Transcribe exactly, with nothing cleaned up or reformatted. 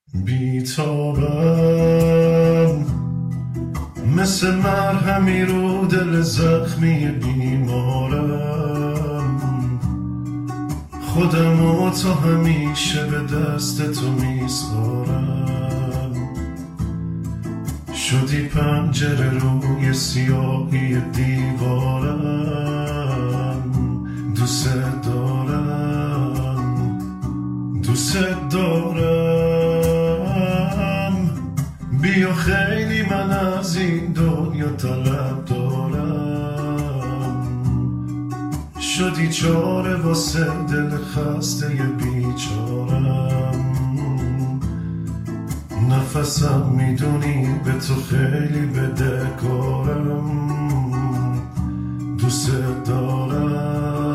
بیتابم مثل مرهمی رو دل زخمی بیمارم، خودم و تا همیشه به دست تو میسپارم. شدی پنجره روی سیاهی دیوارم، دوست دارم دوست دارم. بیا خیلی من از این دنیا طلب دارم، شدی چاره واسه دل خسته بیچارم. نفسم میدونی به تو خیلی بدهکارم، دوست دارم